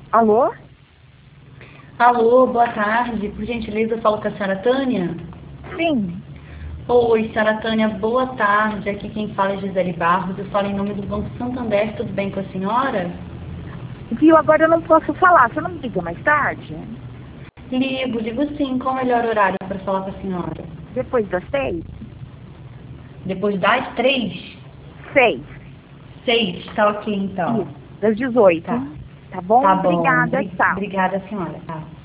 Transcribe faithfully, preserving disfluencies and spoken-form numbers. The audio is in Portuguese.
Alô? Alô, boa tarde. Por gentileza, eu falo com a senhora Tânia? Sim. Oi, senhora Tânia, boa tarde. Aqui quem fala é Gisele Barros. Eu falo em nome do Banco Santander. Tudo bem com a senhora? Viu, agora eu não posso falar. Você não me liga mais tarde? Ligo, ligo sim. Qual o melhor horário para falar com a senhora? Depois das seis? Depois das três? Seis. Seis, tá ok então. Isso. Das dezoito. Tá. Tá bom? Tá bom. Obrigada, Bri- tchau. Obrigada, senhora. Tá.